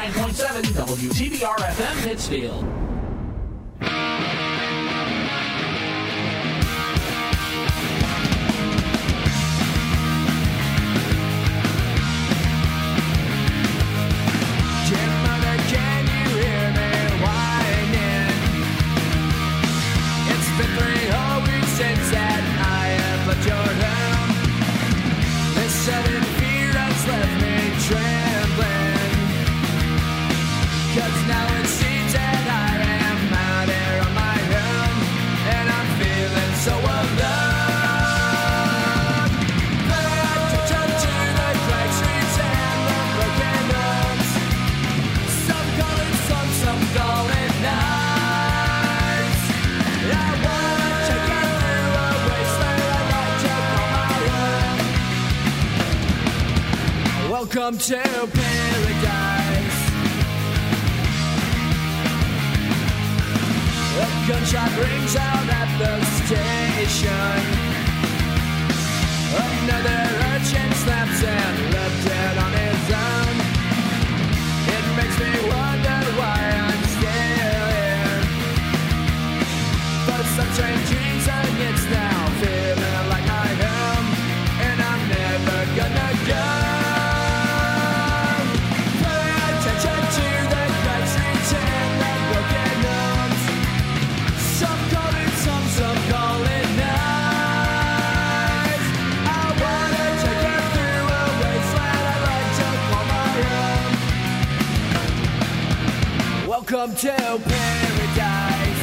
89.7 WTBR FM Pittsfield. Sudden fear has left me trembling, 'cause now it seems that I am out here on my own, and I'm feeling so alone. But to jump to the cracked streets and the broken homes, some call it some call it nights. I wanna take you through a wasteland I like to call my own. Welcome to paradise. A gunshot rings out at the station. Another urchin snaps and left dead on his own. It makes me wonder why I'm still here. For some strange reason it's now feeling like my home, and I'm never gonna go. Welcome to paradise.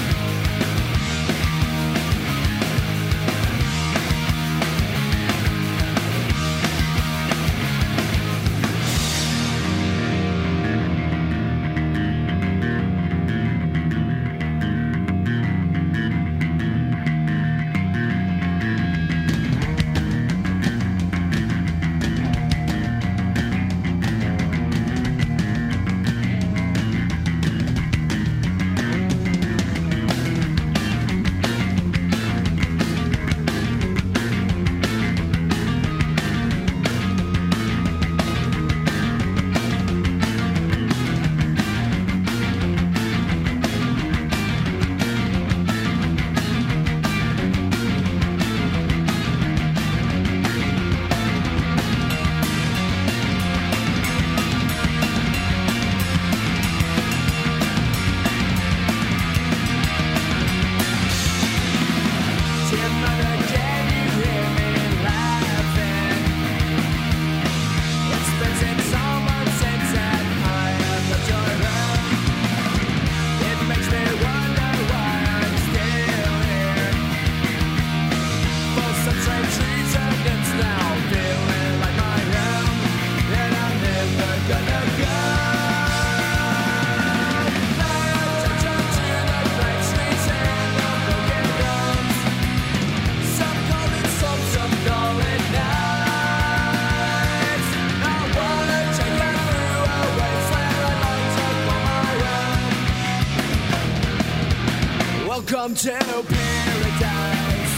Welcome to paradise.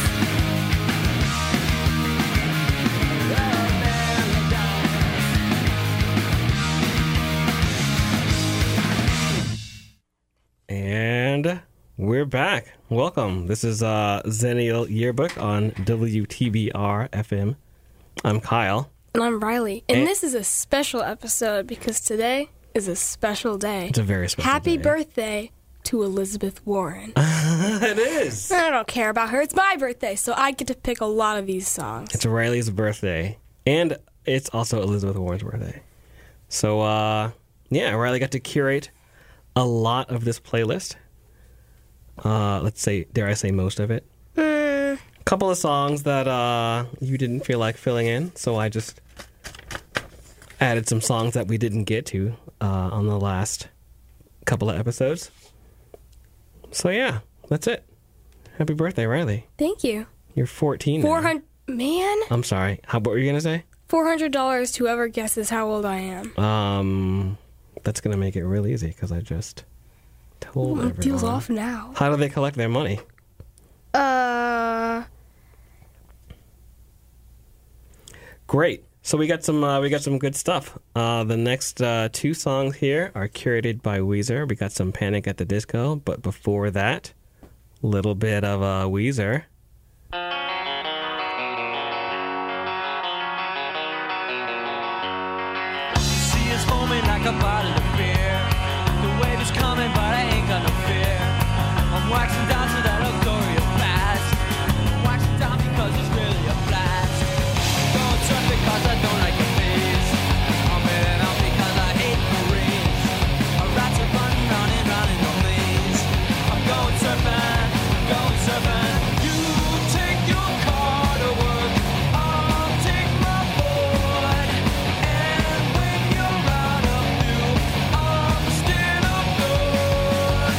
And we're back. Welcome. This is Zennial Yearbook on WTBR FM. I'm Kyle. And I'm Riley. And this is a special episode because today is a special day. It's a very special Happy day. birthday to Elizabeth Warren. It is. I don't care about her. It's my birthday, so I get to pick a lot of these songs. It's Riley's birthday. And it's also Elizabeth Warren's birthday. So, Riley got to curate a lot of this playlist. Let's say, dare I say most of it. A couple of songs that you didn't feel like filling in, so I just added some songs that we didn't get to on the last couple of episodes. So yeah, that's it. Happy birthday, Riley. Thank you. You're 14 now. 400, man. I'm sorry. What were you going to say? $400 to whoever guesses how old I am. That's going to make it real easy because I just told everyone. Deal's off now. How do they collect their money? Great. So we got some good stuff. The next two songs here are curated by Weezer. We got some Panic at the Disco, but before that, a little bit of Weezer. See us foaming like a bottle of beer. The wave is coming, but I ain't got no fear. I'm waxing down to that Gloria fast. Waxing down because it's really a blast. Don't trust because I don't like your face. I'm heading out because I hate Marines. A rats are running round and round in the maze. I'm going surfing, going surfing. You take your car to work. I'll take my board. And when you're out of fuel, I'm still afloat.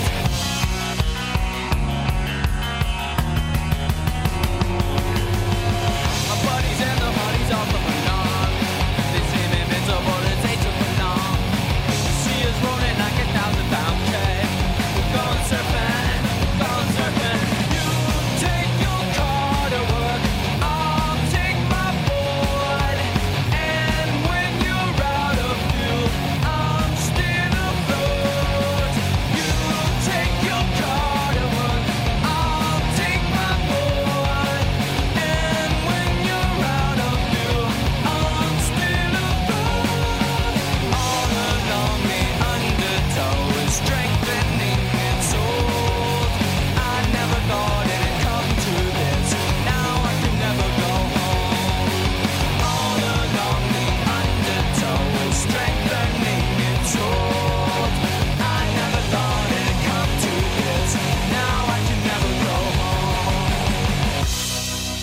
My buddies and the hotties all coming along. They seem invincible, it takes too long. See us rolling like 1,000-pound keg. We're going surfing, going surfing. You take your car to work, I'll take my board. And when you're out of fuel, I'm still afloat. You take your car to work, I'll take my board. And when you're out of fuel, I'm still afloat. All along the undertow is strengthening its hold. I never thought it'd come to this. Now I can never go home. All along the undertow is strengthening its hold. I never thought it'd come to this. Now I can never go home.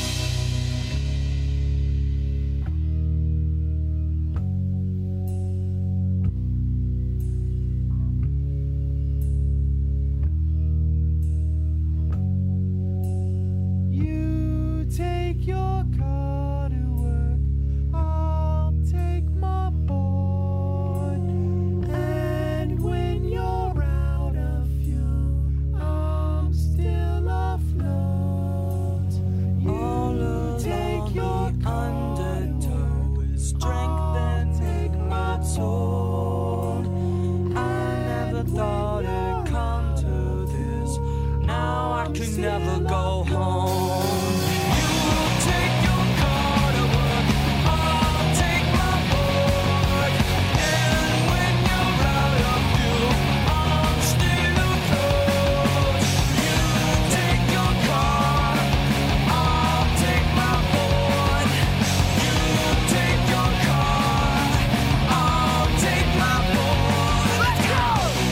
You take your car to work, I'll take my board. And when you're out of fuel, I'm still afloat. You take your undertow is strengthening my soul. I never thought it'd come to this. Now I can never go home. You take your car to work, I'll take my board. And when you're out of fuel, I'm still afloat. You take your car, I'll take my board. You take your car, I'll take my board. Let's go!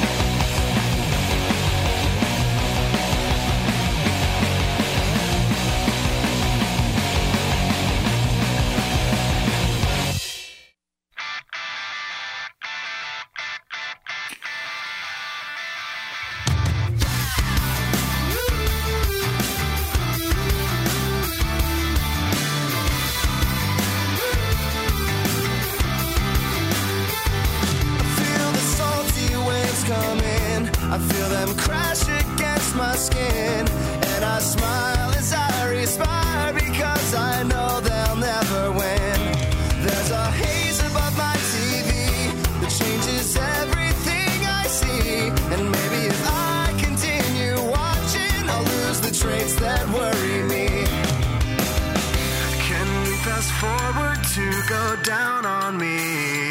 Feel the salty waves come in. I feel them crash against my skin. And I smile as I respire because I know they'll never win. There's a haze above my TV that changes everything I see. And maybe if I continue watching, I'll lose the traits that worry me. Can we fast forward to go down on me?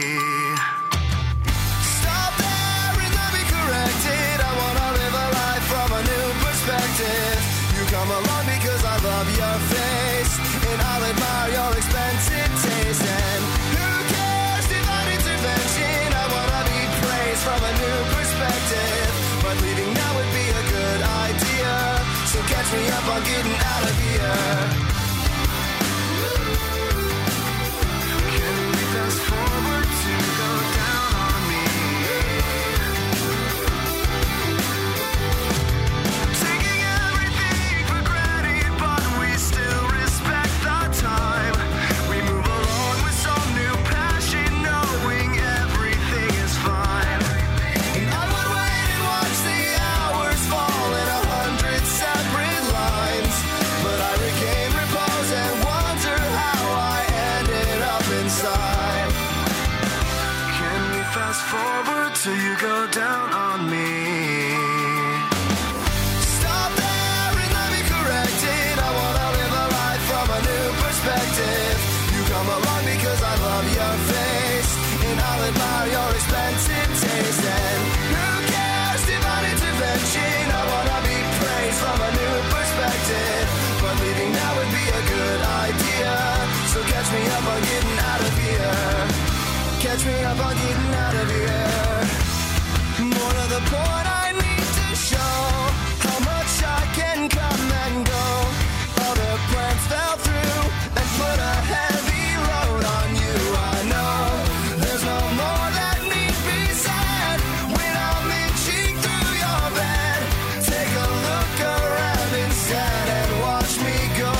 Stop there and let me correct it. I wanna live a life from a new perspective. You come along because I love your face, and I'll admire your expensive taste. And who cares, divine intervention? I wanna be praised from a new perspective. But leaving now would be a good idea. So catch me up on getting out of here. Can we fast forward to go down on me? Taking everything for granted, but we still respect the time. We move along with some new passion, knowing everything is fine. And I would wait and watch the hours fall in 100 separate lines. But I down on me. Stop there and let me correct it. I wanna live a life from a new perspective. You come along because I love your face, and I'll admire your expensive taste. And who cares, divine intervention? I wanna be praised from a new perspective. But leaving now would be a good idea. So catch me up on getting out of here. Catch me up on getting out of here. More to the point, I need to show how much I can come and go. Other plans fell through and put a heavy load on you. I know there's no more that need be said when I'm itching through your bed. Take a look around instead and watch me go.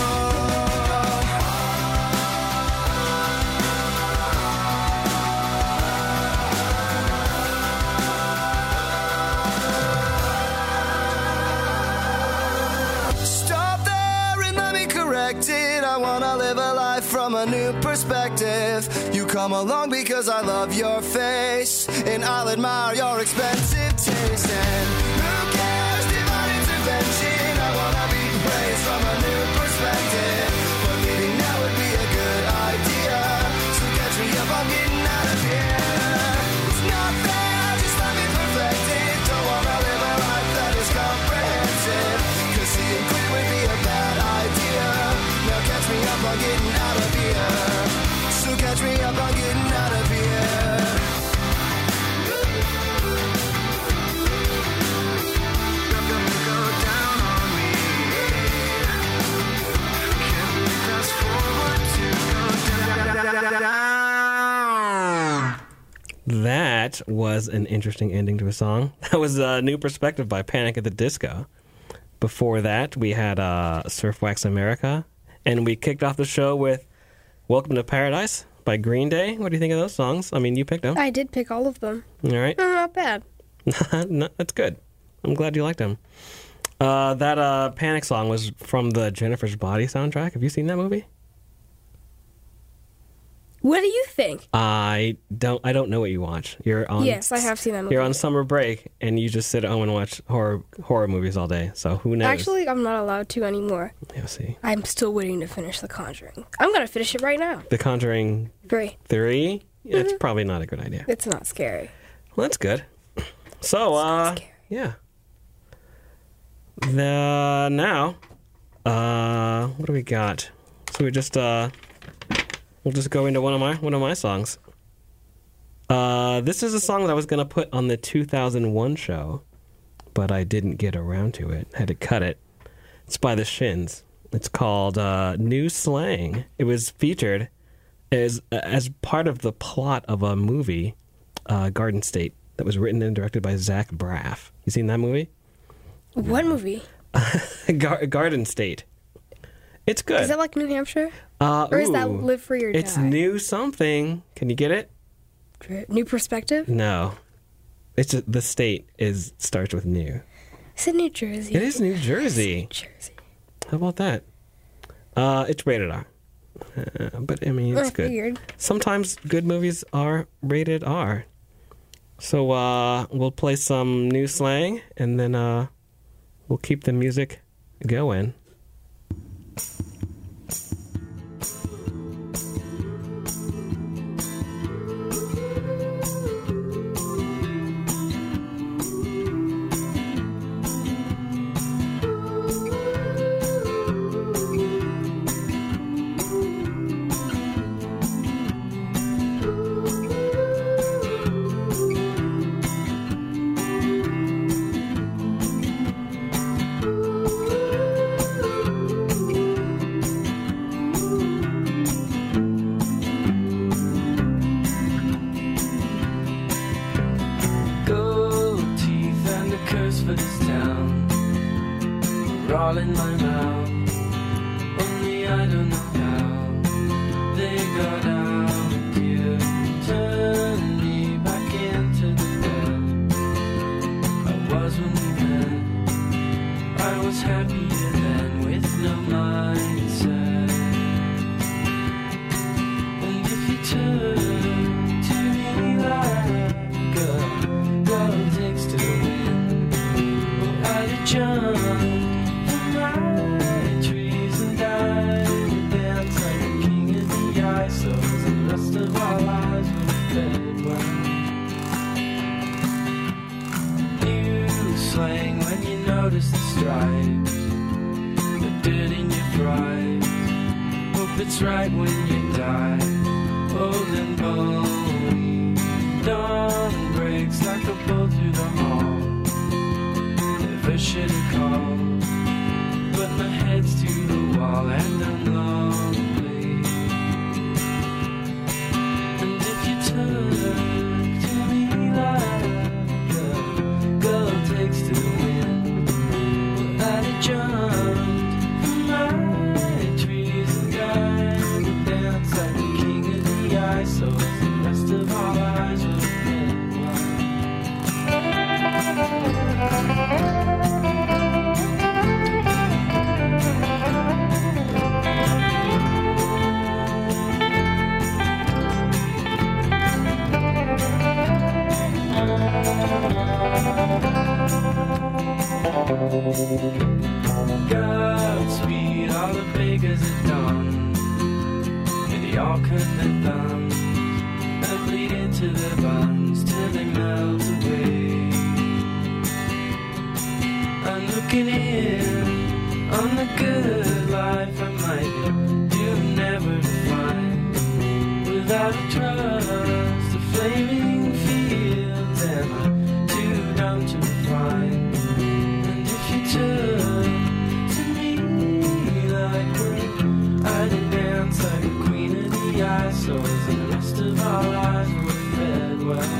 Stop there and let me correct it. I wanna live a life from a new perspective. You come along because I love your face, and I'll admire your expensive taste. And who cares, divine intervention? I wanna be praised from a new perspective. But leaving now would be a good idea. So catch me up, I'm getting out of here. It's not fair, just let me perfect it. Don't wanna live a life that is comprehensive, 'cause seeing clear would be a bad idea. Now catch me up on getting out of here. So catch me up on getting out of here. Go down on me. Can we fast forward to go down? That was an interesting ending to a song. That was New Perspective by Panic at the Disco. Before that, we had Surf Wax America. And we kicked off the show with Welcome to Paradise by Green Day. What do you think of those songs? I mean, you picked them. I did pick all of them. All right. No, not bad. No, that's good. I'm glad you liked them. That Panic song was from the Jennifer's Body soundtrack. Have you seen that movie? What do you think? I don't know what you watch. You're on. Yes, I have seen that movie. You're on summer break and you just sit at home and watch horror movies all day. So who knows? Actually, I'm not allowed to anymore. Yeah, see. I'm still waiting to finish The Conjuring. I'm going to finish it right now. The Conjuring 3. 3? It's probably not a good idea. It's not scary. Well, that's good. So, not scary. yeah. What do we got? So we just we'll just go into one of my songs. This is a song that I was going to put on the 2001 show, but I didn't get around to it. Had to cut it. It's by the Shins. It's called New Slang. It was featured as part of the plot of a movie, Garden State, that was written and directed by Zach Braff. You seen that movie? What movie? Garden State. It's good. Is that like New Hampshire? Or is that Live Free or Die? It's New something. Can you get it? New Perspective? No. It's just, the state starts with New. Is it New Jersey? It is New Jersey. It's New Jersey. How about that? It's rated R. But, I mean, it's good. Weird. Sometimes good movies are rated R. So, we'll play some New Slang, and then we'll keep the music going. all in my mouth. Only I don't know how they got out here. Turn me back into the bed I was when we met. I was happier then with no mindset. And if you turn to me like a golden notice the stripes, the dirt in your fries. Hope it's right when you die, old and bony. Dawn breaks like a bolt through the hall. Never should have called, but my head's to the wall and I'm lonely. And if you turn to me like a girl takes to the wind, well, I'd have jumped from my trees and died to dance like the king of the ice, so as the rest of our lives would have been Godspeed, all the bakers are done, and they all cut their thumbs and bleed into their buns till they melt away. I'm looking in on the good life I might do never to find, without a trust, the flaming fields, and I'm too dumb to find. And if you turn to me like we're, I'd dance like a queen of the ice, so as the rest of our lives were fed well.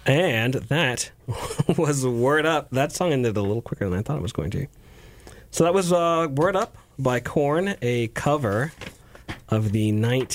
And that was Word Up. That song ended a little quicker than I thought it was going to. So that was Word Up by Korn, a cover of the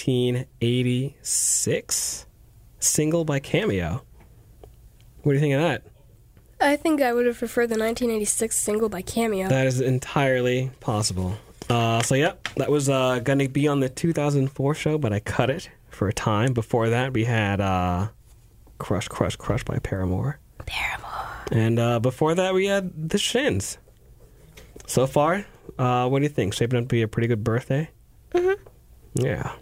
1986 single by Cameo. What do you think of that? I think I would have preferred the 1986 single by Cameo. That is entirely possible. So, yep, that was going to be on the 2004 show, but I cut it for a time. Before that, we had Crush, Crush, Crush by Paramore. And before that, we had The Shins. So far, what do you think? Shaping up to be a pretty good birthday? Mm-hmm. Yeah.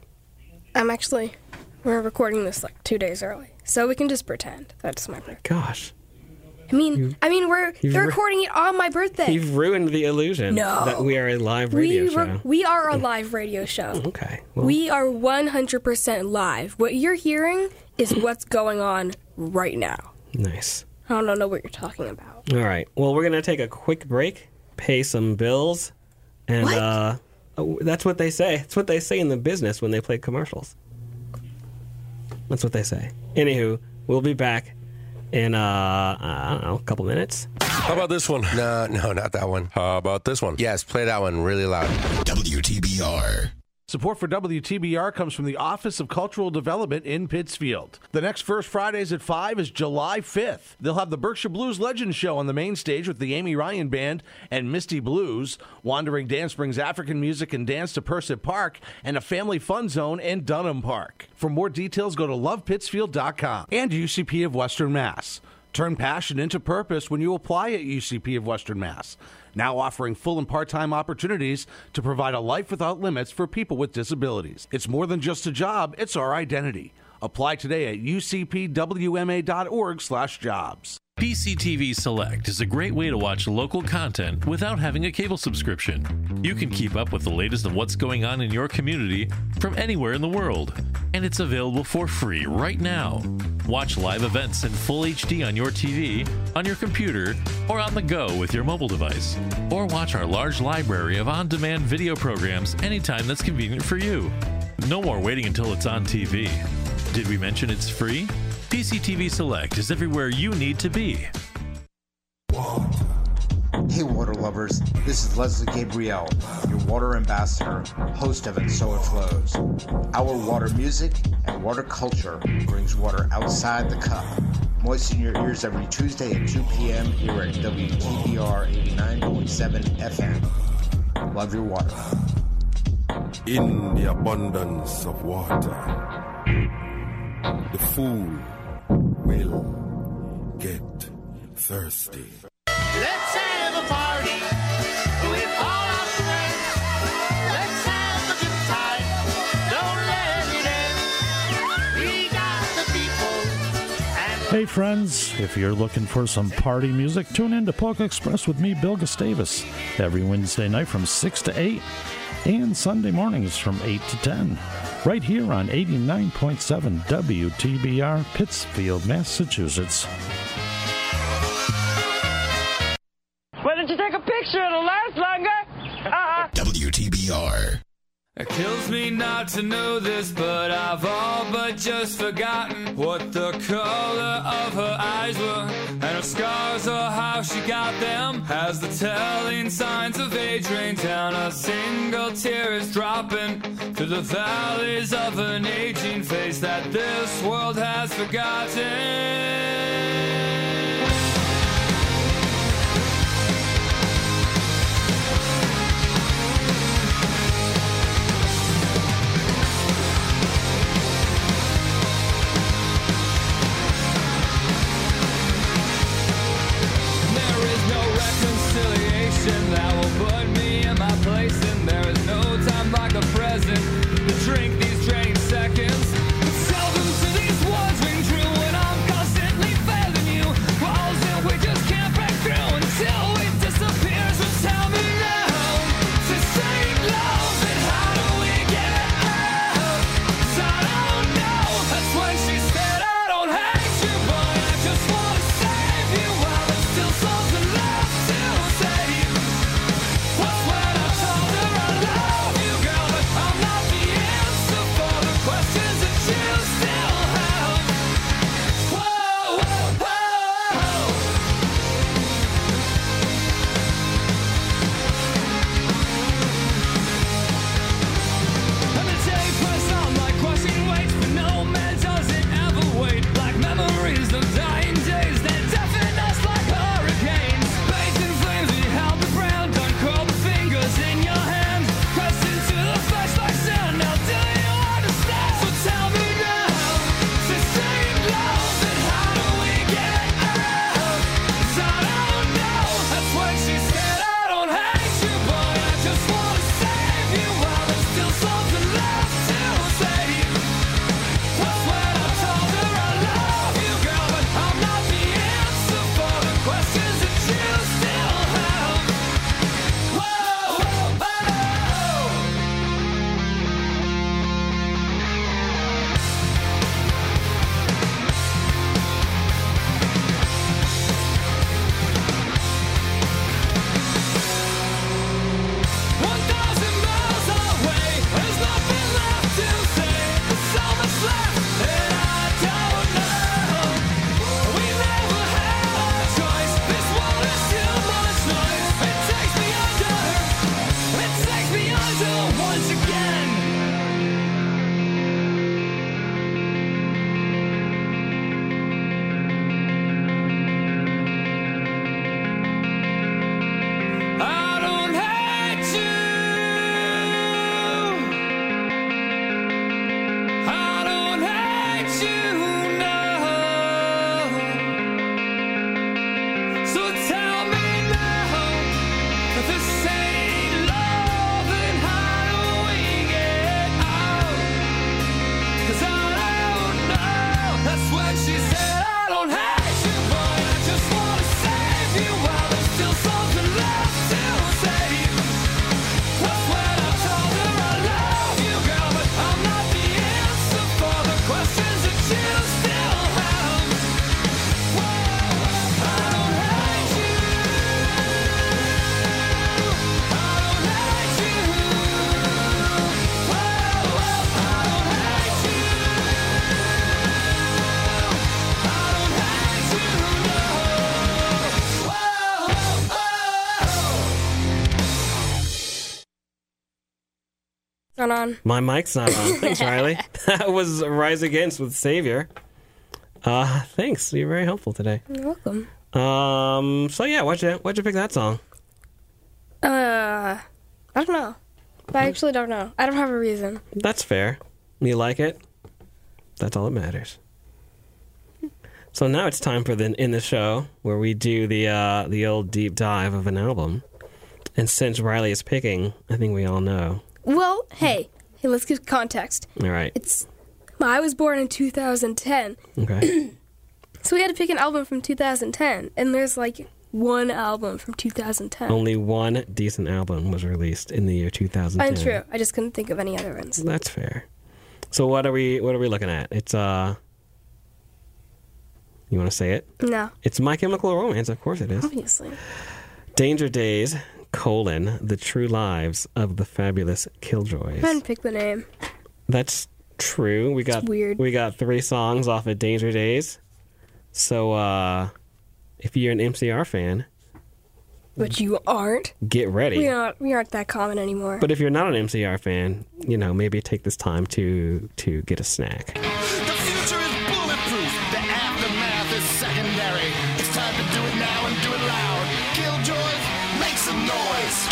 We're recording this like 2 days early, so we can just pretend that's my birthday. Gosh. They're recording it on my birthday. You've ruined the illusion that we are a live radio show. We are a live radio show. Okay. Well, We are 100% live. What you're hearing is what's going on right now. nice. I don't know what you're talking about. All right. Well, we're going to take a quick break, pay some bills, and that's what they say. It's what they say in the business when they play commercials. That's what they say. Anywho, we'll be back in, I don't know, a couple minutes. How about this one? No, not that one. How about this one? Yes, play that one really loud. WTBR. Support for WTBR comes from the Office of Cultural Development in Pittsfield. The next First Fridays at 5 is July 5th. They'll have the Berkshire Blues Legends Show on the main stage with the Amy Ryan Band and Misty Blues. Wandering Dance brings African music and dance to Percival Park and a family fun zone in Dunham Park. For more details, go to lovepittsfield.com. And UCP of Western Mass. Turn passion into purpose when you apply at UCP of Western Mass. Now offering full and part-time opportunities to provide a life without limits for people with disabilities. It's more than just a job, it's our identity. Apply today at ucpwma.org/jobs. PCTV Select is a great way to watch local content without having a cable subscription. You can keep up with the latest of what's going on in your community from anywhere in the world. And it's available for free right now. Watch live events in full HD on your TV, on your computer, or on the go with your mobile device. Or watch our large library of on-demand video programs anytime that's convenient for you. No more waiting until it's on TV. Did we mention it's free? PCTV Select is everywhere you need to be. Hey water lovers, this is Leslie Gabriel, your water ambassador, host of And So It Flows. Our water music and water culture brings water outside the cup. Moisten your ears every Tuesday at 2 p.m. here at WTBR 89.7 FM. Love your water. In the abundance of water, the fool will get thirsty. Let's have a party with all our friends. Let's have a good time. Don't let it end. We got the people. Hey friends, if you're looking for some party music, tune in to Polka Express with me, Bill Gustavus, every Wednesday night from 6 to 8 and Sunday mornings from 8 to 10. Right here on 89.7 WTBR, Pittsfield, Massachusetts. Why don't you take a picture? It'll last longer. WTBR. It kills me not to know this, but I've all but just forgotten what the color of her eyes were, and her scars or how she got them. As the telling signs of age rain down, a single tear is dropping through the valleys of an aging face that this world has forgotten. That will put me in my place, and there is no time like a present to drink these draining seconds. Seldom do these words ring true when I'm constantly failing you. Not on. My mic's not on. Thanks, Riley. That was Rise Against with Savior. Thanks. You're very helpful today. You're welcome. So yeah, why'd you pick that song? I don't know. I actually don't know. I don't have a reason. That's fair. You like it? That's all that matters. So now it's time for in the show where we do the old deep dive of an album. And since Riley is picking, I think we all know. Well, hey, let's give context. All right. I was born in 2010. Okay. So we had to pick an album from 2010, and there's like one album from 2010. Only one decent album was released in the year 2010. Untrue. I just couldn't think of any other ones. That's fair. So what are we looking at? It's you want to say it? No. It's My Chemical Romance, of course it is. Obviously. Danger Days, The True Lives of the Fabulous Killjoys. I didn't pick the name. That's true. It's weird. We got 3 songs off of Danger Days. So if you're an MCR fan, but you aren't, get ready. We aren't that common anymore. But if you're not an MCR fan, maybe take this time to get a snack. The future is bulletproof. The aftermath is secondary. It's time to do it now and do it loud. Killjoys, make some noise.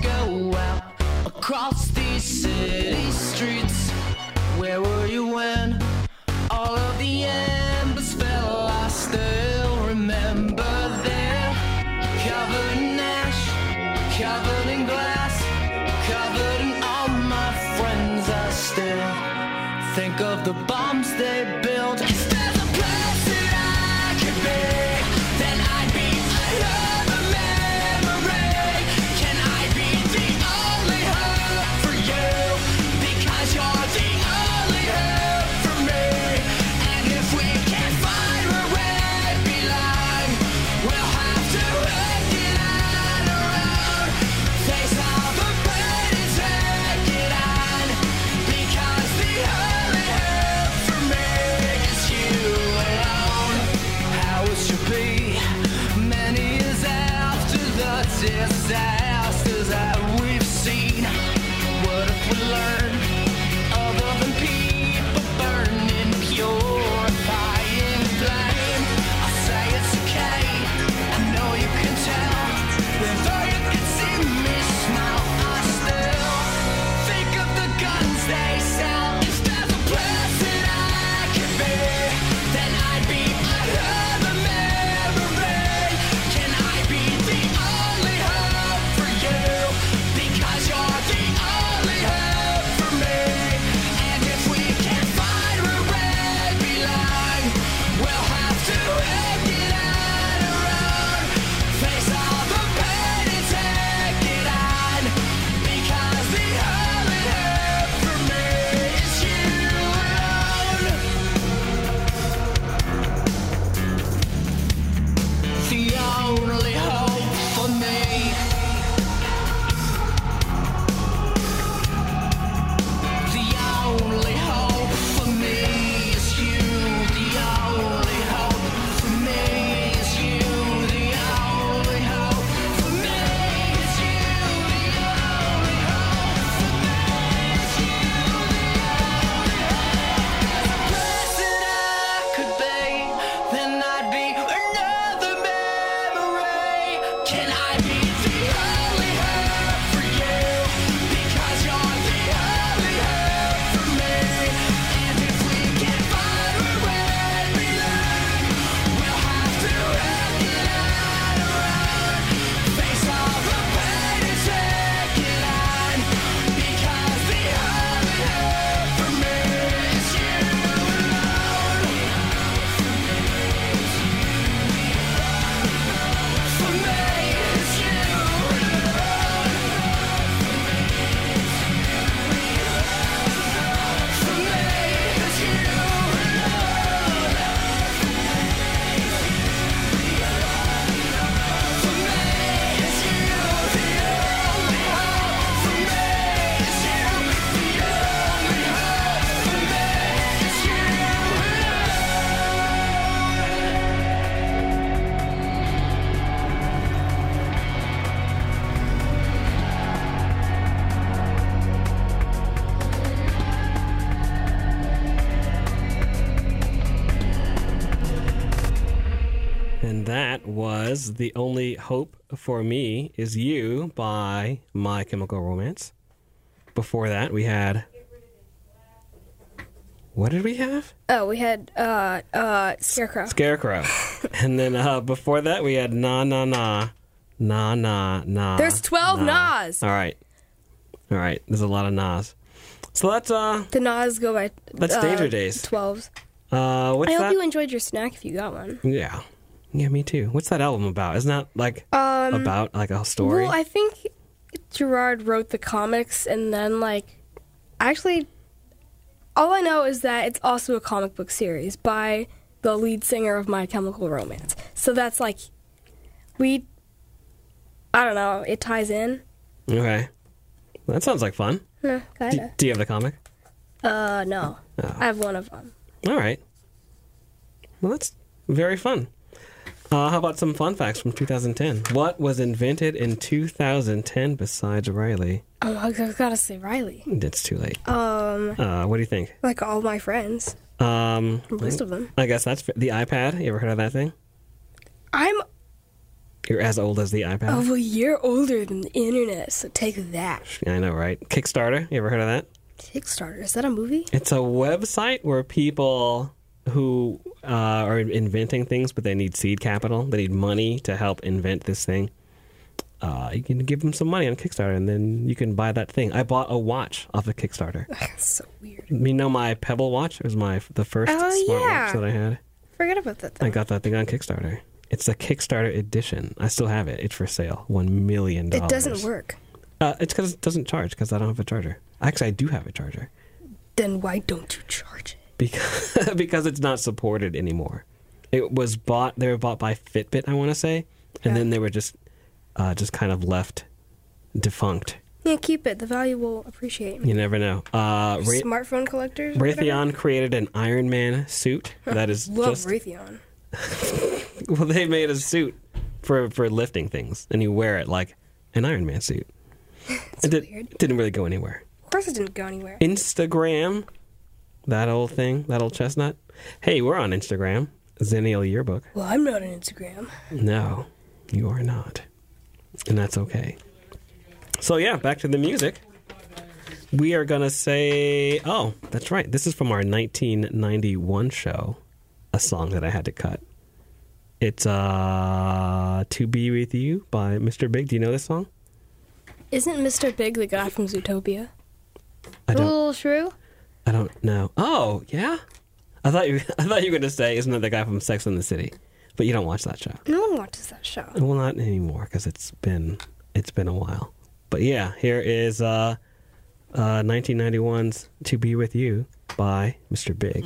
go out across these city streets. Where were you when all of the embers fell? I still remember there, covered in ash, covered in glass, covered in all my friends. I still think of the bombs they built. If there's a place that I could be, then I'd be another memory. Can I be the only hope for you? Because you're the only hope for me. And if we can't find where we belong, we'll have to work it on our own. Face all the pain and take it on. Because the only hope for me is you alone. How it should be many years after the disasters that we've seen. What if we learn other than people burning, purifying blame? I say it's okay, I know you can tell. Though you can see me smile, I still think of the guns they sell. If there's a place that I could be, then I'd be another memory. Can I be the only hope for you? Because you're the only hope for me. And if we can't find where we belong, we'll have to work it on our own. Face all the pain and take it on. Because the only hope for me is you alone. The only hope for me. The only hope for me is you. The only hope for me is you. The only hope for me is you. The only hope for me is you. The place that I could be, then I'd be another memory. Can I be the only hope for you? Because you're the only hope for me. And if we can't find where we belong, we'll have to work it on our own. Face all the pain and take it on. Because the only hope for me is you alone. For me, it's you alone. For me, it's you alone. For me, it's you. The only hope for me is you. The only hope for me is you alone. And that was The Only Hope for Me Is You by My Chemical Romance. Before that, we had... What did we have? Oh, we had Scarecrow. Scarecrow. And then before that, we had Na Na Na. Na Na Na. There's 12 Na. Nas. All right. There's a lot of Nas. So that's... The Nas go by... That's Danger Days. 12s. What's I hope that? you enjoyed your snack if you got one. Yeah. Yeah, me too. What's that album about? Isn't that like about like a story? Well, I think Gerard wrote the comics and then actually all I know is that it's also a comic book series by the lead singer of My Chemical Romance. So that's I don't know, it ties in. Okay. Well, that sounds like fun. Kinda. Do you have the comic? No. Oh. I have one of them. All right. Well, that's very fun. How about some fun facts from 2010? What was invented in 2010 besides Riley? Oh, I gotta say Riley. It's too late. What do you think? Like all my friends. Most of them. I guess that's the iPad. You ever heard of that thing? You're as old as the iPad. Oh, well, you're older than the internet, so take that. I know, right? Kickstarter. You ever heard of that? Kickstarter, is that a movie? It's a website where people who are inventing things, but they need seed capital, they need money to help invent this thing. You can give them some money on Kickstarter, and then you can buy that thing. I bought a watch off of Kickstarter. That's so weird. You know my Pebble watch? It was the first smartwatch that I had. Forget about that, though. I got that thing on Kickstarter. It's a Kickstarter edition. I still have it. It's for sale. $1 million. It doesn't work. It's because it doesn't charge, because I don't have a charger. Actually, I do have a charger. Then why don't you charge it? Because it's not supported anymore. It was bought. They were bought by Fitbit, I want to say, and then they were just kind of left defunct. Yeah, keep it. The value will appreciate. You never know. Smartphone collectors. Raytheon created an Iron Man suit that is Love Raytheon. Well, they made a suit for lifting things, and you wear it like an Iron Man suit. It didn't really go anywhere. Of course, it didn't go anywhere. Instagram, that old thing, that old chestnut. Hey, we're on Instagram. Zennial Yearbook. Well, I'm not on Instagram. No, you are not. And that's okay. So yeah, back to the music. We are going to say, oh, that's right. This is from our 1991 show, a song that I had to cut. It's To Be With You by Mr. Big. Do you know this song? Isn't Mr. Big the guy from Zootopia? I don't, Little Shrew? I don't know. Oh, yeah? I thought you were going to say, isn't that the guy from Sex and the City? But you don't watch that show. No one watches that show. Well, not anymore, because it's been a while. But yeah, here is 1991's To Be With You by Mr. Big.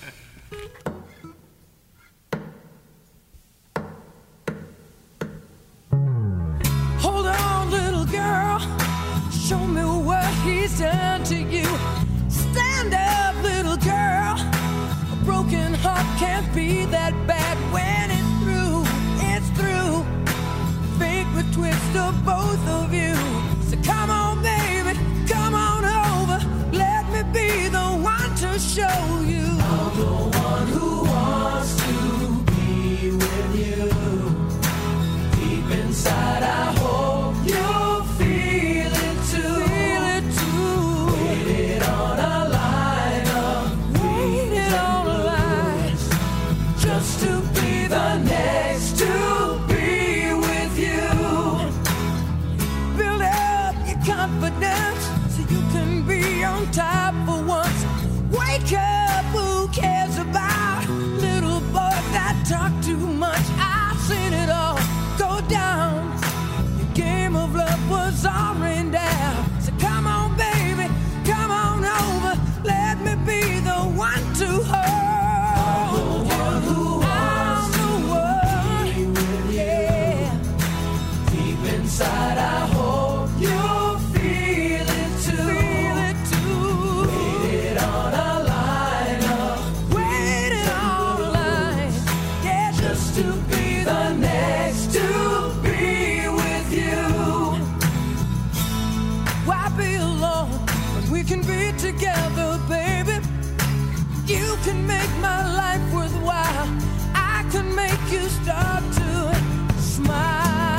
Hold on, little girl. Show me what he's done to you. Stand up, little girl. A broken heart can't be that bad when it's through. It's through. Fate would twist of both of you. So come on, baby, come on over. Let me be the one to show you. I'm the one who wants to be with you. Deep inside, I hope you'll feel it too. Feel it too. Waited on a line of waited on a line just to be the next to be with you. Build up your confidence so you can be on top for once. Wake up, who cares about little boys that talk too much? I've seen it all go down. Your game of love was all rained down. So come on, baby, come on over. Let me be the one to hold you. I'm the one, yeah. Deep inside, I hope you'll feel it too. Feel it too. Waited on a line up. Waited on a line. Yeah, just to be the next to be with you. Why be alone when we can be together, baby? You can make my life worthwhile. I can make you start to smile.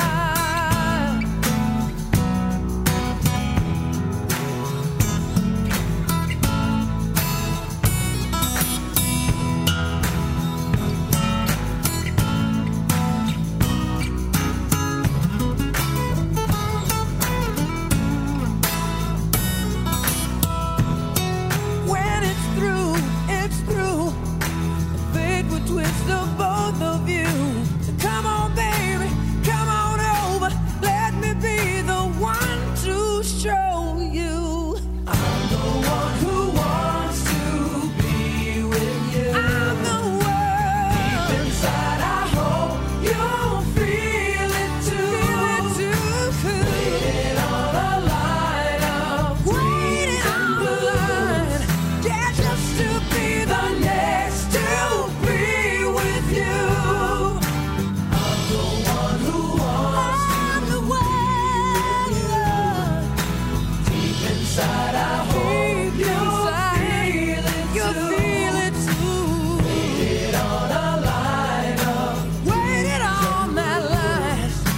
When it's through, it's through. Fate would twist of both of you. So come on, baby, come on over. Let me be the one to show you. I'm the one who wants to be with you. I'm the one. Deep inside, I hope you'll feel it too. Feel it too. Waiting on a line of waiting on the line. Yeah, just to be the next to be with you. I'm the one who wants to be with you. Deep inside, I hope you'll feel it too. You'll feel it too. Waited on a line of waited on that line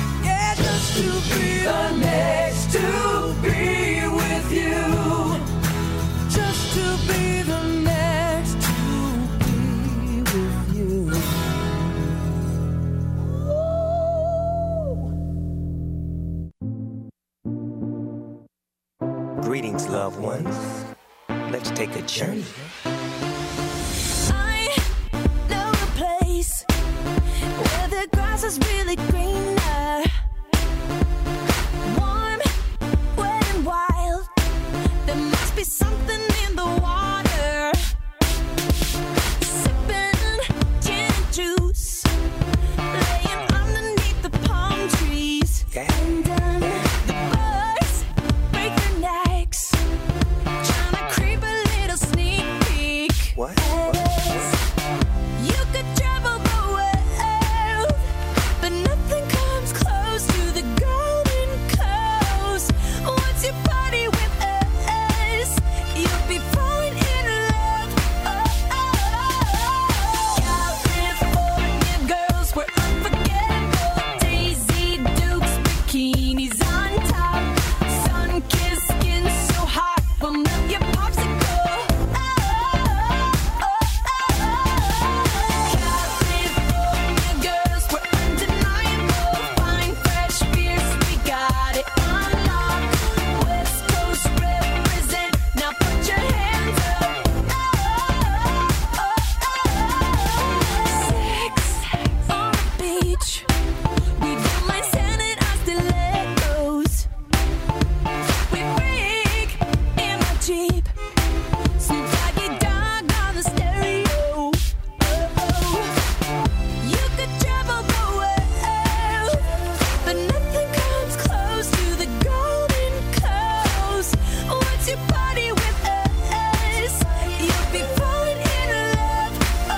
Greetings, loved ones. Let's take a journey. I know a place where the grass is really greener. Warm, wet, and wild. There must be something in the water. Sipping gin and juice, laying underneath the palm trees. And the birds break their necks, trying to creep a little sneak peek. What? You could travel the world, but nothing comes close to the Golden Coast. Once you party with us, you'll be falling in love. California girls, we're unforgettable. Daisy Dukes, bikinis on top, sun-kissed skin so hot, we'll melt your popsicle. California girls, we're undeniable. Fine, fresh, fierce, we got it on lock. West Coast represent, now put your hands up. Sex on the beach, we don't mind sanding our stilettos. We freak in my Jeep, some doggy dog on the stereo. You could travel the world, but nothing comes close to the Golden Coast. Once you party with us, you'll be falling in love.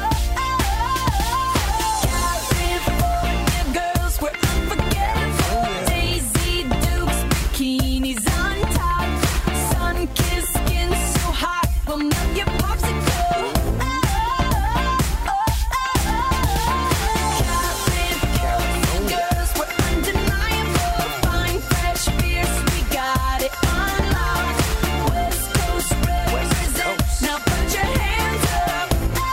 California girls, we're unforgettable. Daisy Dukes, bikinis on top, sun-kissed skin so hot, we'll melt your popsicle. California girls, we're undeniable. Fine, fresh, fierce, we got it on lock. West Coast represent, now put your hands up.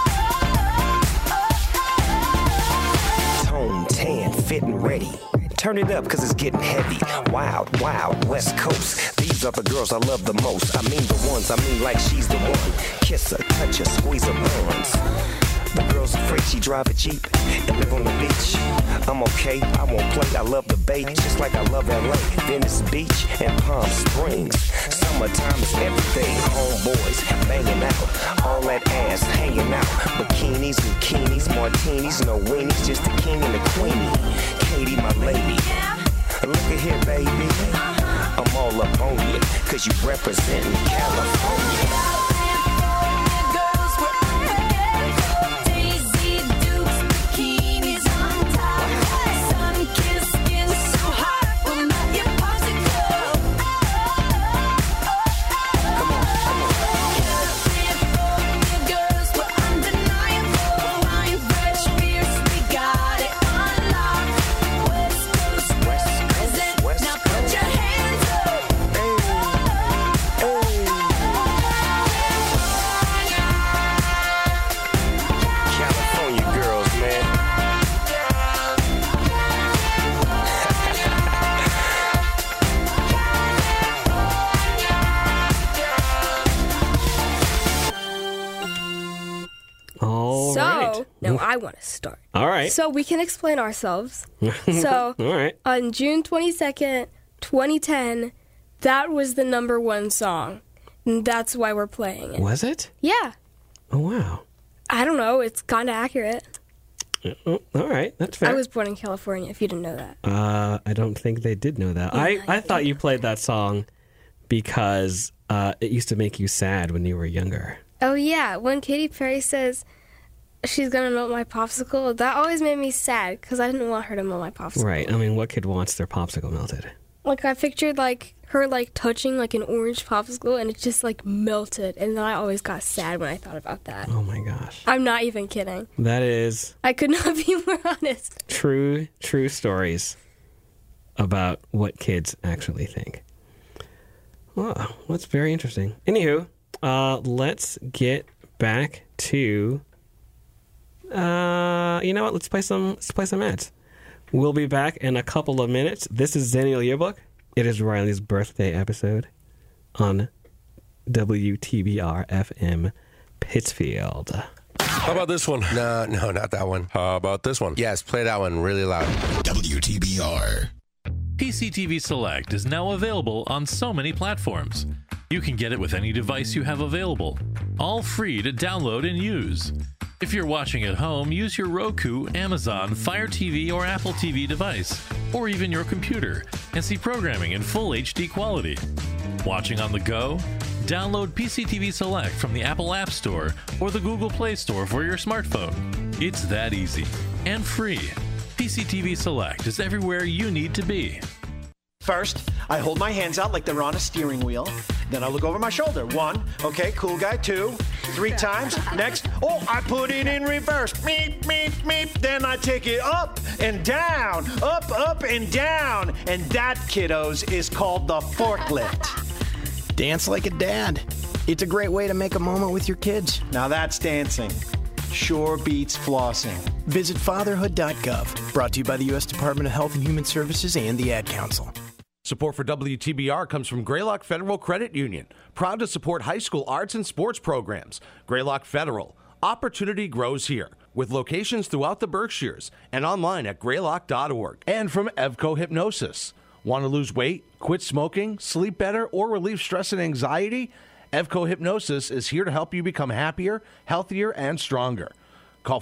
Tone, tan, fit and ready. Turn it up, cause it's getting heavy. Wild, wild, West Coast. These are the girls I love the most. I mean the ones, I mean like she's the one. Kiss her, touch her, squeeze her buns. The girl's afraid she drive a Jeep and live on the beach. I'm okay, I won't play, I love the bay, just like I love LA, Venice Beach, and Palm Springs. Summertime is everything, homeboys banging out, all that ass hanging out. Bikinis, bikinis, martinis, no weenies, just the king and the queenie. Katie, my lady, look at here, baby. I'm all up on you, cause you representing California. Girls, we're unforgettable. Daisy Dukes, bikinis on top, sun-kissed skin so hot, we'll melt your popsicle. California girls, we're undeniable. Fine, fresh, fierce, we got it on lock. West Coast represent, now put your hands up. California girls, man. All So, right. now I want to start. All right. So we can explain ourselves. So, All right. on June 22nd, 2010, that was the #1 song. And that's why we're playing it. Was it? Yeah. Oh, wow. I don't know. It's kind of accurate. Oh, all right. That's fair. I was born in California, if you didn't know that. I don't think they did know that. I thought you played that song because it used to make you sad when you were younger. Oh, yeah. When Katy Perry says she's going to melt my popsicle, that always made me sad because I didn't want her to melt my popsicle. Right. I mean, what kid wants their popsicle melted? Like, I pictured, like, her, like, touching, like, an orange popsicle, and it just, like, melted. And then I always got sad when I thought about that. Oh, my gosh. I'm not even kidding. That is I could not be more honest. true stories about what kids actually think. Wow, that's very interesting. Anywho, let's get back to. You know what? Let's play some ads. We'll be back in a couple of minutes. This is Zennial Yearbook. It is Riley's birthday episode. on WTBR FM Pittsfield. How about this one? No, not that one. How about this one? Yes, play that one really loud. WTBR. PCTV Select is now available on so many platforms. You can get it with any device you have available, all free to download and use. If you're watching at home, use your Roku, Amazon, Fire TV, or Apple TV device, or even your computer, and see programming in full HD quality. Watching on the go? Download PCTV Select from the Apple App Store or the Google Play Store for your smartphone. It's that easy and free. PCTV Select is everywhere you need to be. First, I hold my hands out like they're on a steering wheel. Then I look over my shoulder. 1, okay, cool guy. 2, 3 times. Next, I put it in reverse. Meep, meep, meep. Then I take it up and down, up and down. And that, kiddos, is called the forklift. Dance like a dad. It's a great way to make a moment with your kids. Now that's dancing. Sure beats flossing. Visit fatherhood.gov. Brought to you by the U.S. Department of Health and Human Services and the Ad Council. Support for WTBR comes from Greylock Federal Credit Union, proud to support high school arts and sports programs. Greylock Federal. Opportunity grows here, with locations throughout the Berkshires and online at greylock.org. And from Evco Hypnosis. Want to lose weight, quit smoking, sleep better, or relieve stress and anxiety? Evco Hypnosis is here to help you become happier, healthier, and stronger. Call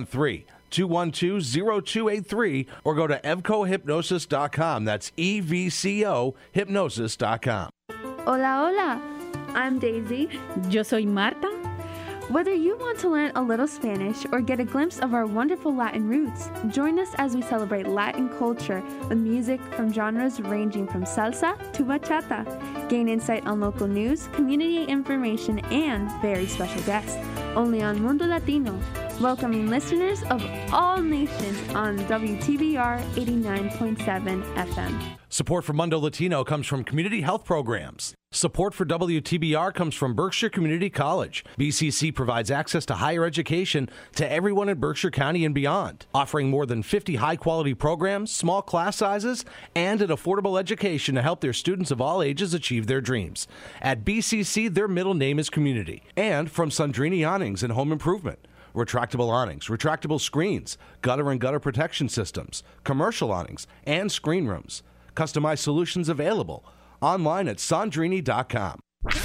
413-212-0283 or go to evcohypnosis.com. That's EVCO hypnosis.com. Hola, hola. I'm Daisy. Yo soy Marta. Whether you want to learn a little Spanish or get a glimpse of our wonderful Latin roots, join us as we celebrate Latin culture with music from genres ranging from salsa to bachata. Gain insight on local news, community information, and very special guests. Only on Mundo Latino, welcoming listeners of all nations on WTBR 89.7 FM. Support for Mundo Latino comes from community health programs. Support for WTBR comes from Berkshire Community College. BCC provides access to higher education to everyone in Berkshire County and beyond, offering more than 50 high-quality programs, small class sizes, and an affordable education to help their students of all ages achieve their dreams. At BCC, their middle name is community. And from Sandrini Awnings and Home Improvement. Retractable awnings, retractable screens, gutter and gutter protection systems, commercial awnings, and screen rooms. Customized solutions available. Online at Sandrini.com.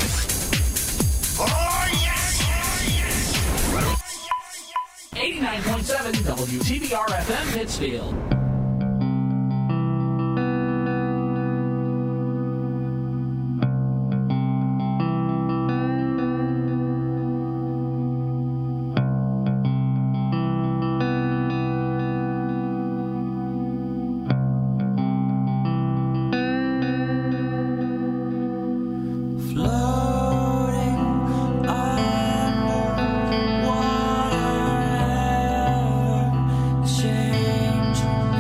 Oh, yes! 89.7 WTBR FM Pittsfield. Change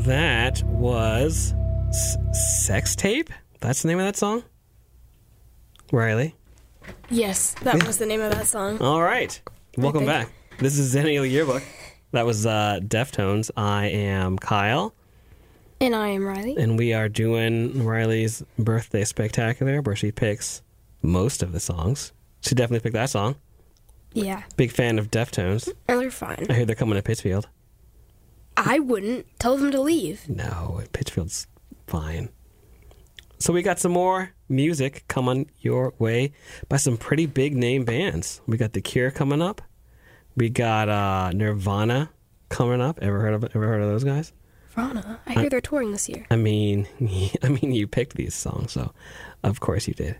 that was Sex Tape? That's the name of that song? Riley? Yes, that was the name of that song. All right. Welcome back. This is Zennial Yearbook. That was Deftones. I am Kyle. And I am Riley. And we are doing Riley's Birthday Spectacular, where she picks most of the songs. She definitely picked that song. Yeah. Big fan of Deftones. And they're fine. I hear they're coming to Pittsfield. I wouldn't. Tell them to leave. No, Pittsfield's fine. So we got some more music coming your way by some pretty big name bands. We got The Cure coming up. We got Nirvana coming up. Ever heard of those guys? Nirvana? I hear they're touring this year. I mean, you picked these songs, so of course you did.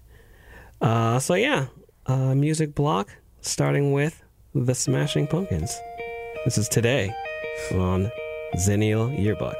Music block starting with the Smashing Pumpkins. This is Today on Zennial Yearbook.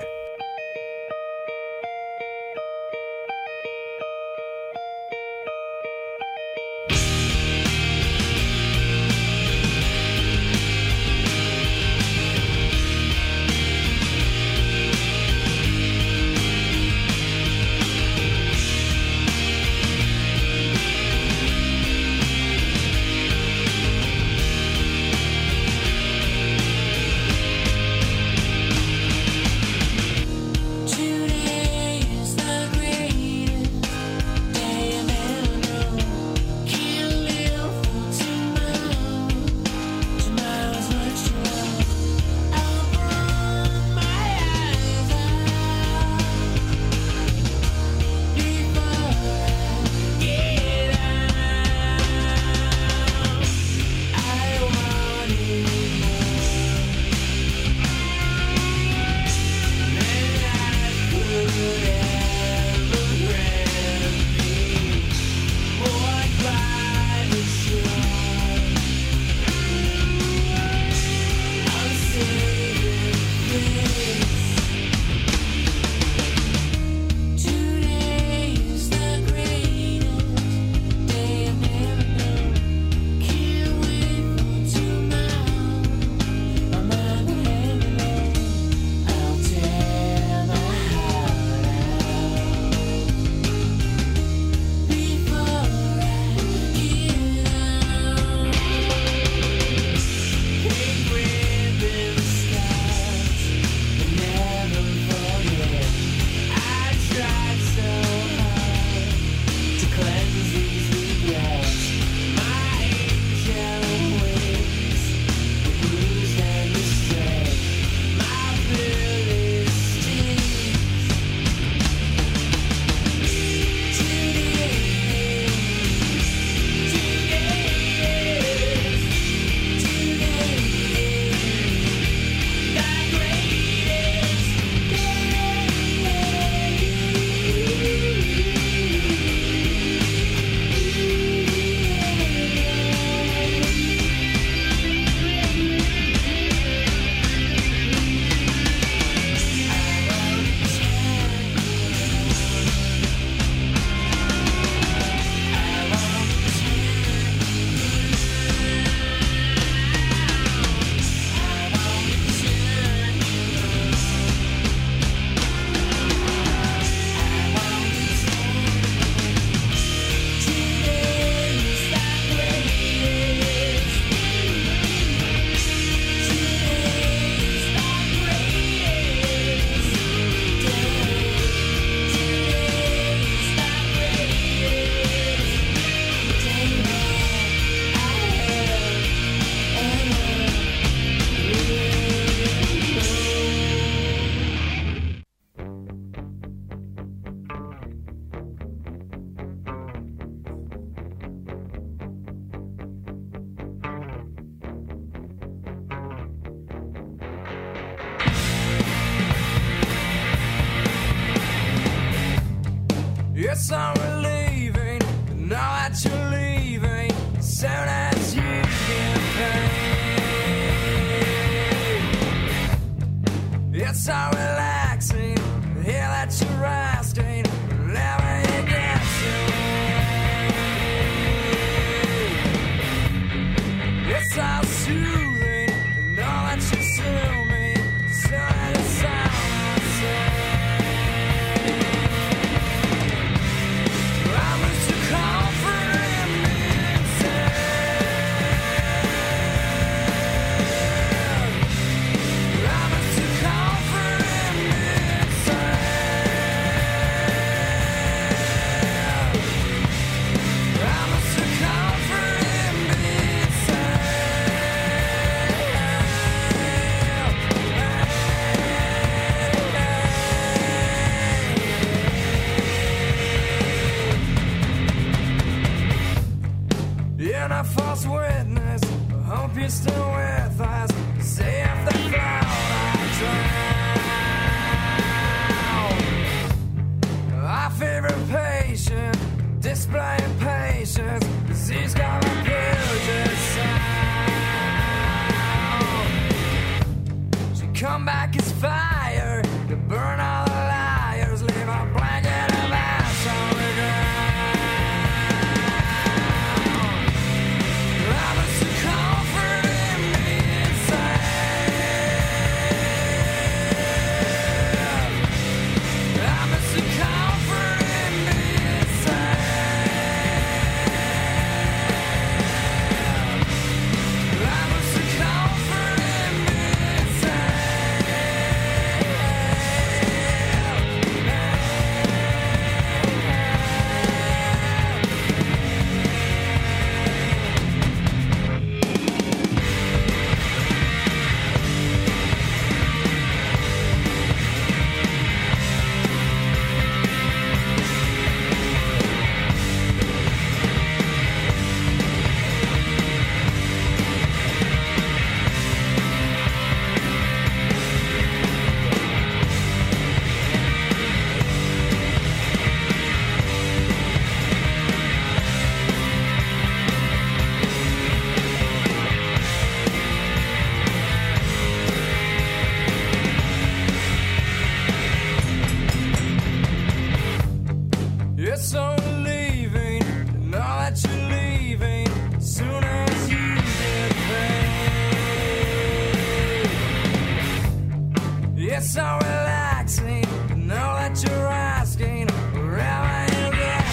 Yes, I'm relieving, now that you're leaving, soon as you get paid. It's so relaxing, hear that you're resting, never you get away. It's so soothing, know that you sue me, soon as you sound myself. witness. I hope you're still with us. Say if they float, I drown. Our favorite patient, displaying patience, 'cause he's got a Puget sound. She come back as fire to burn all the liars, leave a blanket of ash on the ground. I'm a comfort in me inside. I'm a comfort in me inside. I'm a comfort in me It's only leaving to know that you're leaving as soon as you get paid. It's so relaxing to know that you're asking wherever you get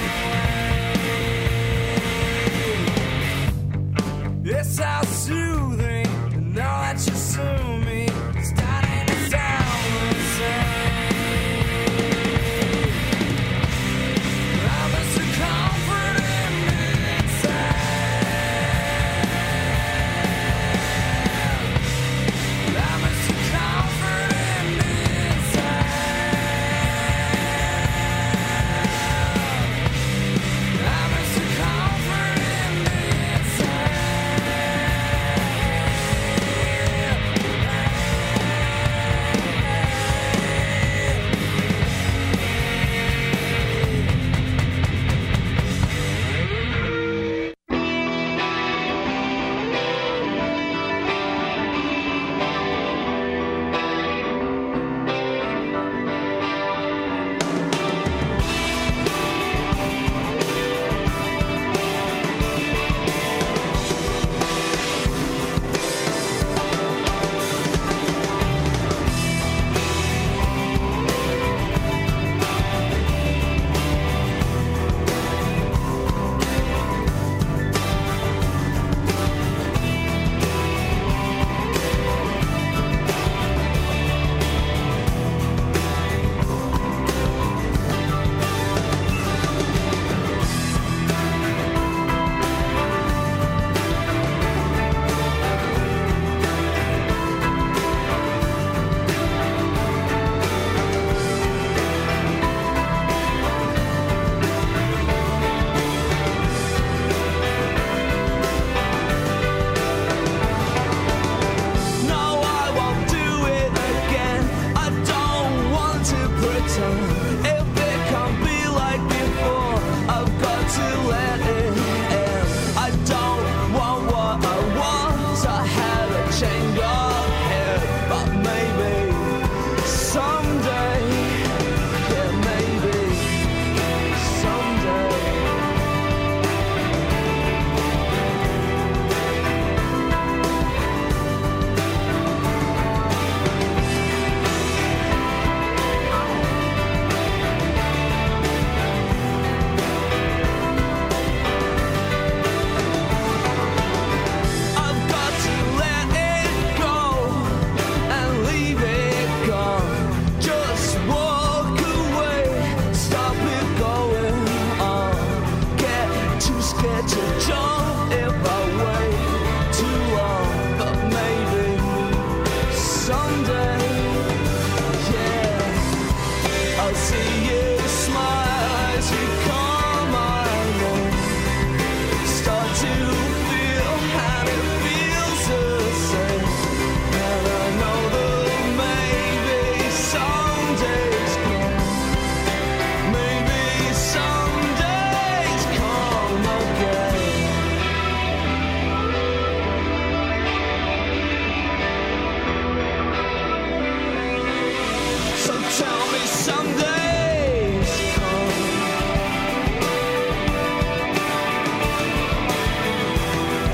your way. It's so soothing to know that you sue me, starting to sound the same. I'm a comfort in me inside. I'm a comfort in me inside. I'm a comfort in me inside.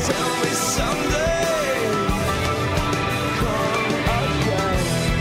Tell me someday, come again.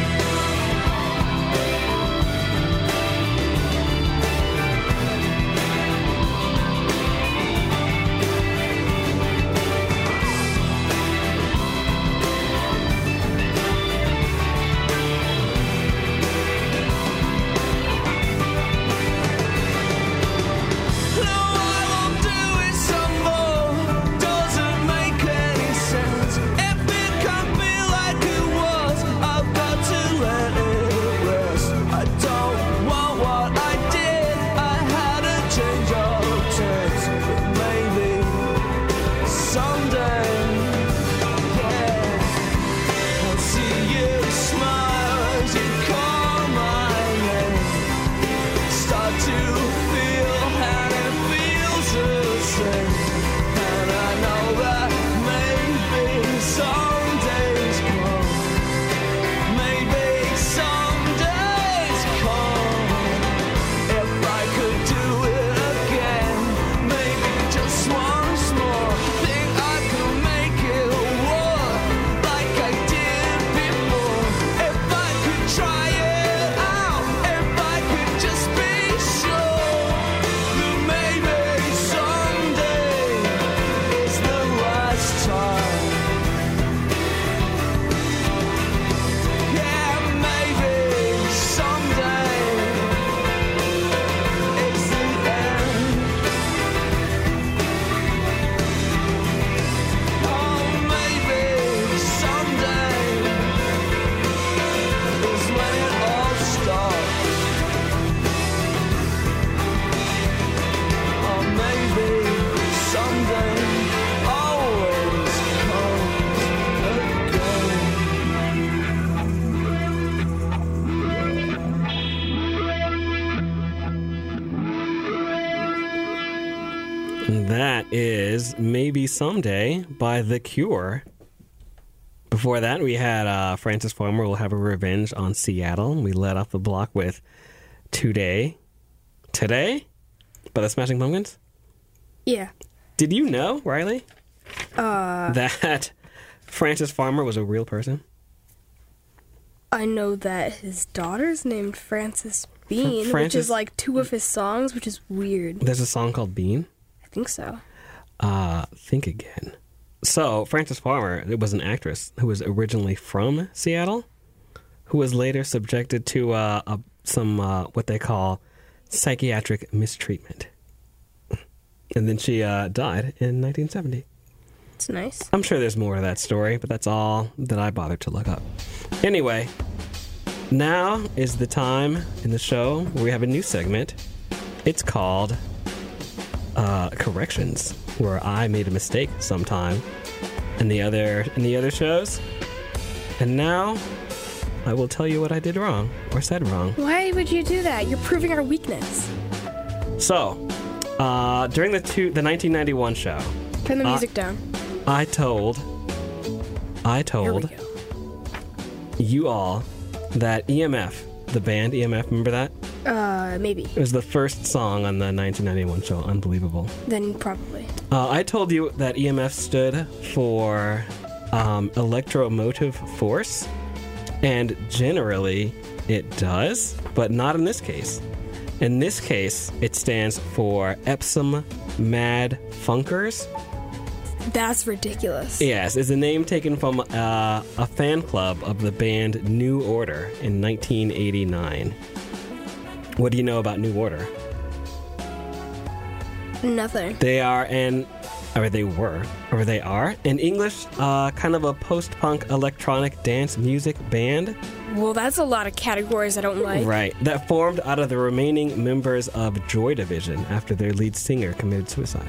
That is Maybe Someday by The Cure. Before that, we had Francis Farmer Will Have a Revenge on Seattle. We led off the block with Today by the Smashing Pumpkins. Yeah. Did you know, Riley, that Francis Farmer was a real person? I know that his daughter's named Frances Bean, which Frances- is like two of his songs, which is weird. There's a song called Bean. I think so. Think again. So, Frances Farmer was an actress who was originally from Seattle, who was later subjected to some what they call psychiatric mistreatment. And then she died in 1970. It's nice. I'm sure there's more to that story, but that's all that I bothered to look up. Anyway, now is the time in the show where we have a new segment. It's called Corrections, where I made a mistake sometime in the other shows. And now I will tell you what I did wrong or said wrong. Why would you do that? You're proving our weakness. So, during the 1991 show, Turn the music down. I told you all that EMF, the band EMF, remember that? Maybe. It was the first song on the 1991 show, Unbelievable. Then probably. I told you that EMF stood for electromotive force, and generally it does, but not in this case. In this case, it stands for Epsom Mad Funkers. That's ridiculous. Yes, it's a name taken from a fan club of the band New Order in 1989. What do you know about New Order? Nothing. They are an English kind of a post-punk electronic dance music band. Well, that's a lot of categories I don't like. Right. That formed out of the remaining members of Joy Division after their lead singer committed suicide.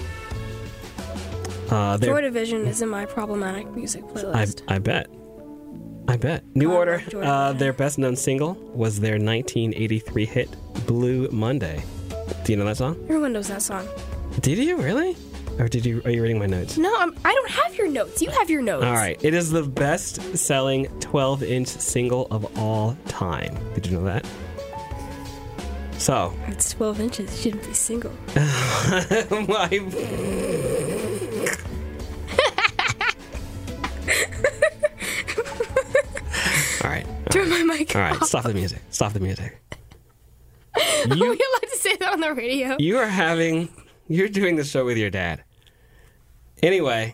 Joy Division is in my problematic music playlist. I bet. New Order, their best-known single was their 1983 hit, Blue Monday. Do you know that song? Everyone knows that song. Did you really? Or are you reading my notes? No, I don't have your notes. You have your notes. All right. It is the best-selling 12-inch single of all time. Did you know that? So. It's 12 inches. It shouldn't be single. my God. All right, stop the music. Stop the music. Are we allowed to say that on the radio? You're doing the show with your dad. Anyway.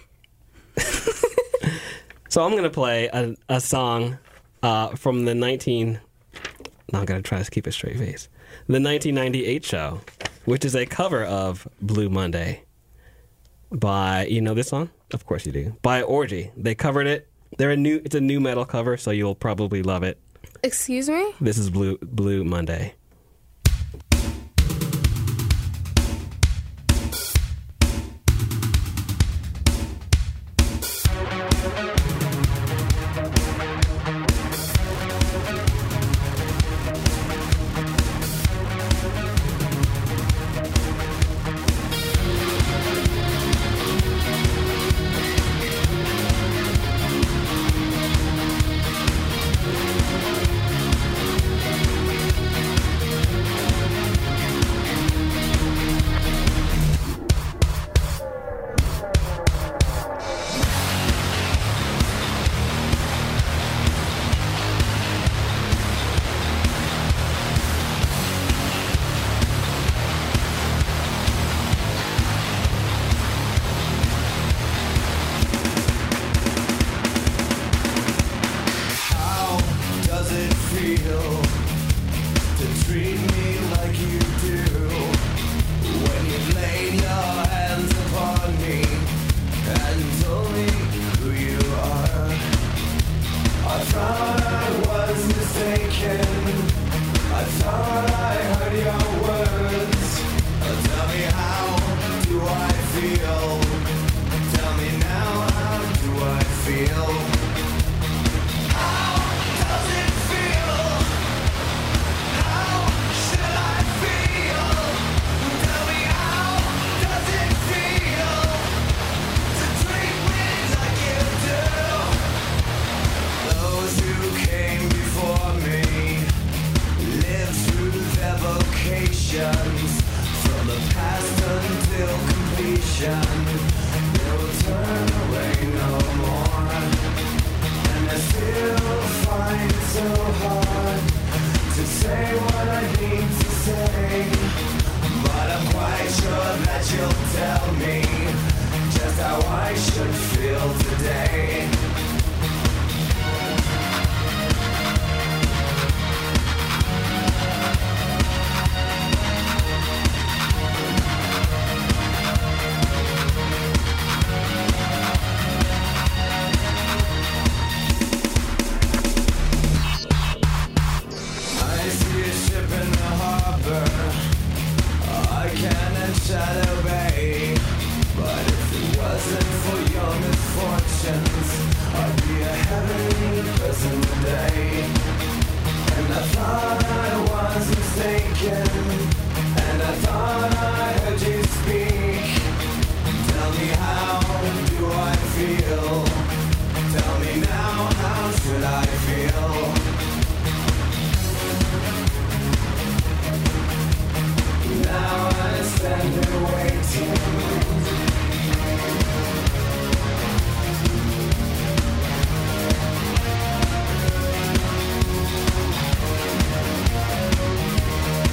So I'm going to play a song from the I'm going to try to keep a straight face. The 1998 show, which is a cover of Blue Monday by, you know this song? Of course you do. By Orgy. They covered it. It's a new metal cover, so you'll probably love it. Excuse me? This is Blue Monday.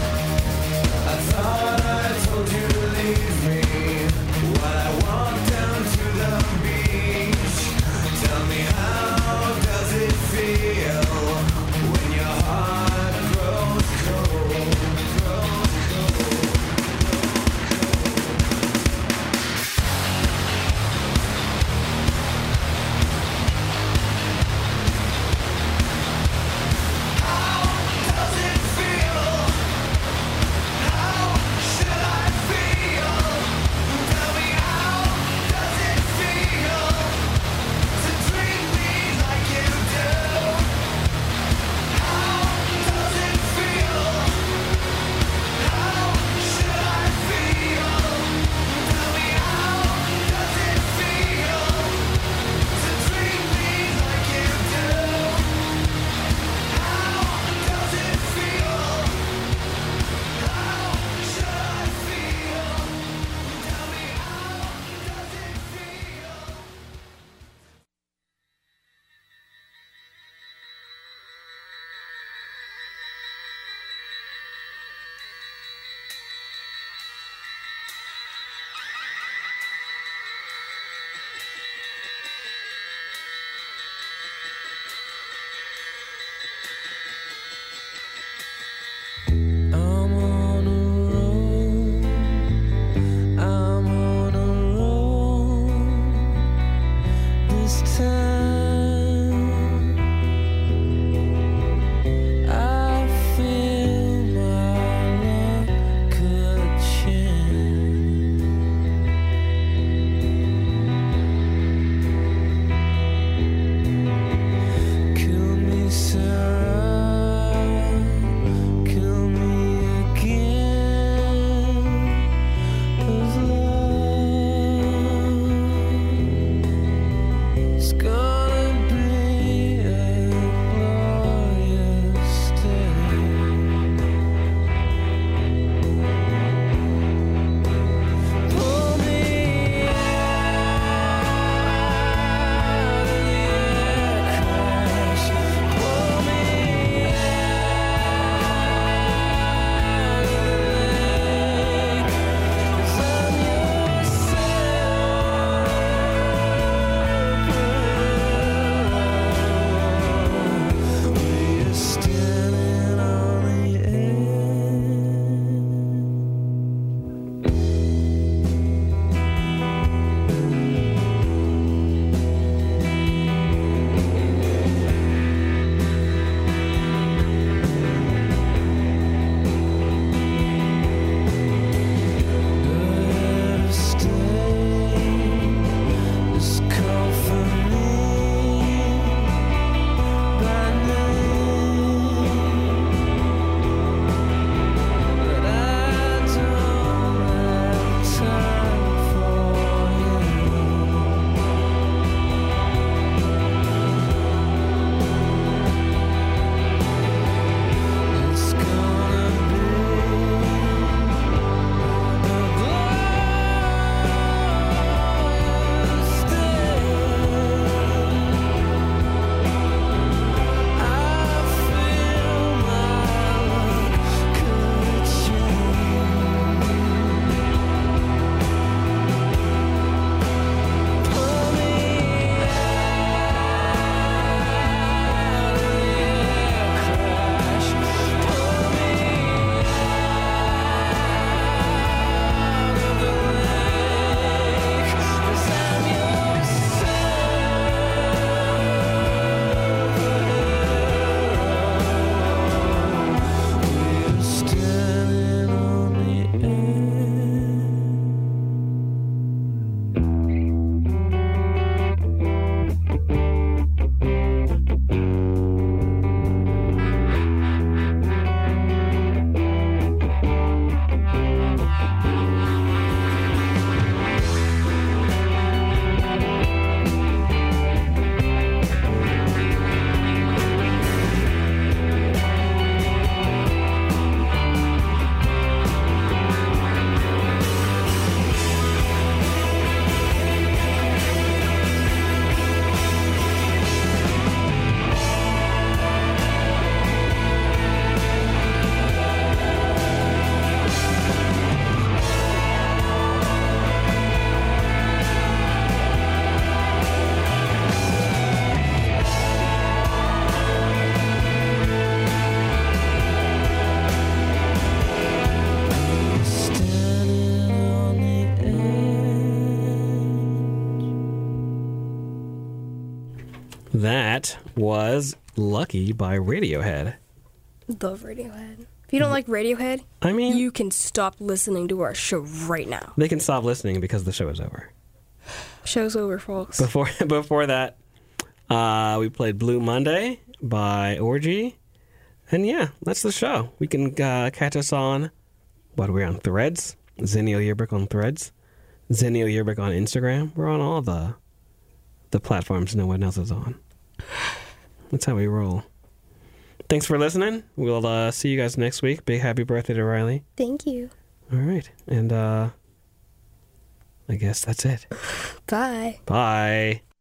What I want down That was Lucky by Radiohead. Love Radiohead. If you don't like Radiohead, I mean, you can stop listening to our show right now. They can stop listening because the show is over. Show's over, folks. Before that, we played Blue Monday by Orgy. And yeah, that's the show. We can catch us on, what are we on, Threads? Zennial Yearbook on Threads. Zennial Yearbook on Instagram. We're on all the platforms no one else is on. That's how we roll. Thanks for listening. We'll see you guys next week. Big happy birthday to Riley. Thank you. All right. And I guess that's it. Bye. Bye.